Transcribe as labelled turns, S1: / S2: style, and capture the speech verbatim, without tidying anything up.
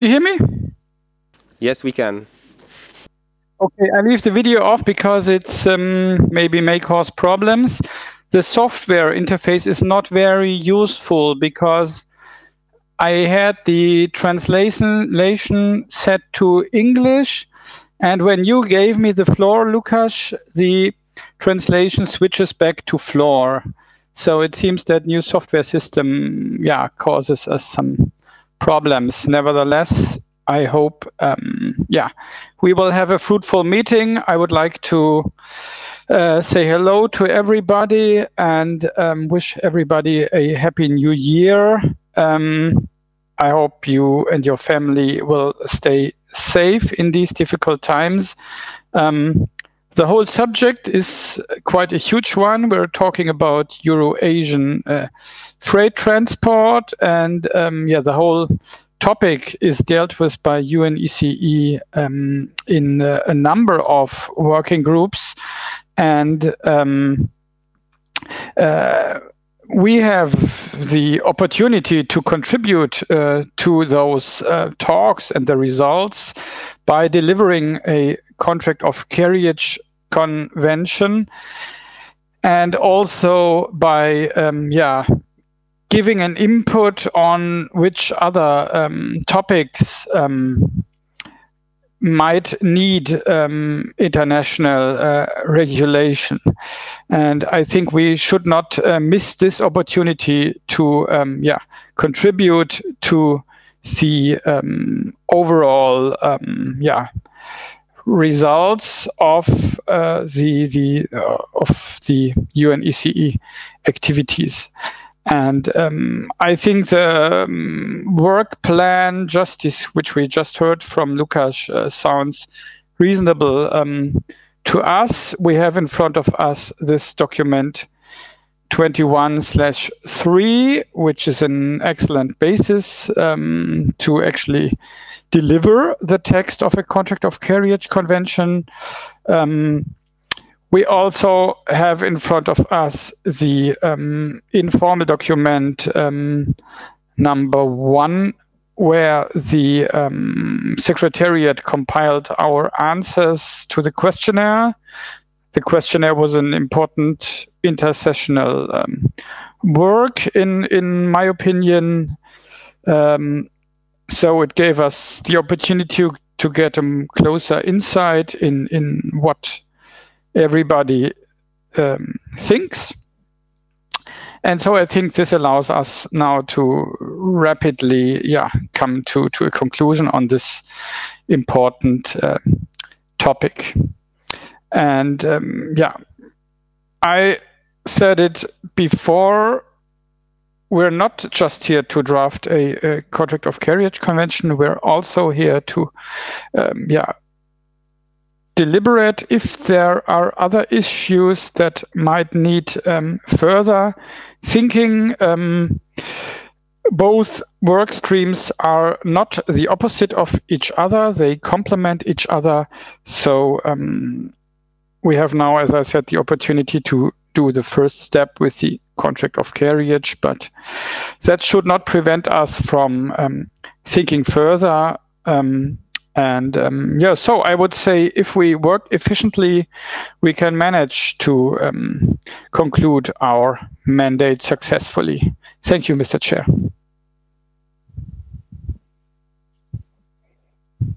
S1: You hear me?
S2: Yes, we can.
S1: Okay, I leave the video off because it's um, maybe may cause problems. The software interface is not very useful because I had the translation set to English, and when you gave me the floor, Lukas, the translation switches back to floor. So it seems that new software system, yeah, causes us some problems. Nevertheless, I hope, um, yeah, we will have a fruitful meeting. I would like to uh, say hello to everybody and um, wish everybody a happy new year. Um, I hope you and your family will stay safe in these difficult times. Um, the whole subject is quite a huge one. We're talking about Euro-Asian uh, freight transport, and um, yeah, the whole topic is dealt with by U N E C E um, in uh, a number of working groups, and um, uh, we have the opportunity to contribute uh, to those uh, talks and the results by delivering a contract of carriage convention, and also by um, yeah giving an input on which other um, topics um, might need um, international uh, regulation. And I think we should not uh, miss this opportunity to um, yeah, contribute to the um, overall um, yeah, results of uh, the, the, uh, of the U N E C E activities. And um, I think the um, work plan justice, which we just heard from Lukas, uh, sounds reasonable um, to us. We have in front of us this document twenty-one slash three, which is an excellent basis um, to actually deliver the text of a contract of carriage convention. Um, We also have in front of us the um, informal document um, number one, where the um, Secretariat compiled our answers to the questionnaire. The questionnaire was an important intersessional um, work, in, in my opinion. Um, so it gave us the opportunity to, to get a closer insight in, in what everybody um, thinks. And so I think this allows us now to rapidly yeah, come to, to a conclusion on this important uh, topic. And um, yeah, I said it before, we're not just here to draft a, a contract of carriage convention, we're also here to um, yeah, deliberate if there are other issues that might need um, further thinking. Um, both work streams are not the opposite of each other, they complement each other. So um, we have now, as I said, the opportunity to do the first step with the contract of carriage, but that should not prevent us from um, thinking further. Um, and um, yeah, so I would say if we work efficiently, we can manage to um, conclude our mandate successfully. Thank you, Mister Chair.